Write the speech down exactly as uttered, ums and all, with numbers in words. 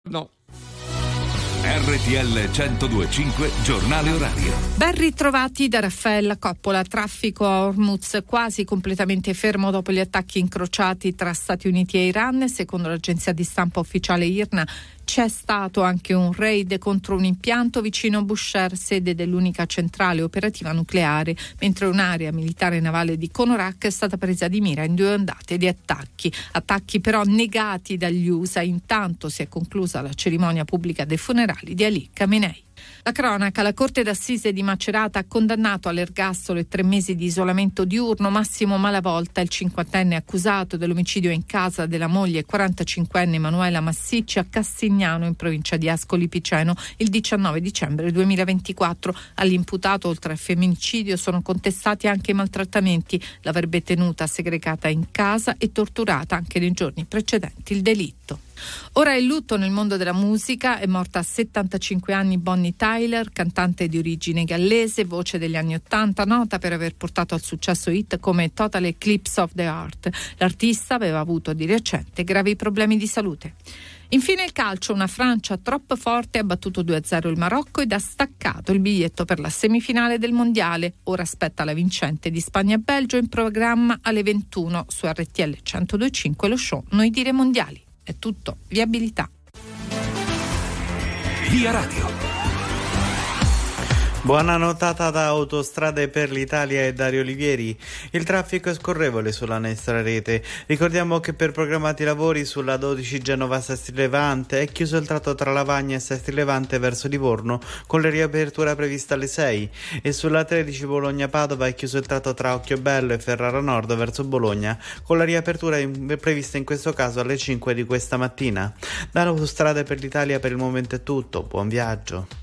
No. R T L centodue e cinque giornale orario. Ben ritrovati da Raffaella Coppola. Traffico a Hormuz quasi completamente fermo dopo gli attacchi incrociati tra Stati Uniti e Iran. Secondo l'agenzia di stampa ufficiale I R N A c'è stato anche un raid contro un impianto vicino a Bushehr, sede dell'unica centrale operativa nucleare, mentre un'area militare navale di Konorak è stata presa di mira in due ondate di attacchi. Attacchi però negati dagli U S A. Intanto si è conclusa la cerimonia pubblica dei funerali di Ali Khamenei. La cronaca: la Corte d'Assise di Macerata ha condannato all'ergastolo e tre mesi di isolamento diurno Massimo Malavolta, il cinquantenne accusato dell'omicidio in casa della moglie quarantacinquenne Emanuela Massicci a Castignano, in provincia di Ascoli Piceno, il diciannove dicembre duemilaventiquattro. All'imputato, oltre al femminicidio, sono contestati anche i maltrattamenti. L'avrebbe tenuta segregata in casa e torturata anche nei giorni precedenti il delitto. Ora è il lutto nel mondo della musica. È morta a settantacinque anni Bonnie Tyler, cantante di origine gallese, voce degli anni ottanta, nota per aver portato al successo hit come Total Eclipse of the Heart. L'artista aveva avuto di recente gravi problemi di salute. Infine il calcio: una Francia troppo forte ha battuto due a zero il Marocco ed ha staccato il biglietto per la semifinale del mondiale. Ora aspetta la vincente di Spagna-Belgio, in programma alle ventuno su R T L centodue e cinque, lo show Noi dire mondiali. È tutto viabilità. Via Radio. Buona notata da Autostrade per l'Italia e Dario Olivieri. Il traffico è scorrevole sulla nostra rete. Ricordiamo che per programmati lavori sulla dodici Genova-Sesti Levante è chiuso il tratto tra Lavagna e Sesti Levante verso Livorno, con la riapertura prevista alle sei, e sulla tredici Bologna-Padova è chiuso il tratto tra Occhiobello e Ferrara Nord verso Bologna, con la riapertura in, prevista in questo caso alle cinque di questa mattina. Da Autostrade per l'Italia per il momento è tutto. Buon viaggio.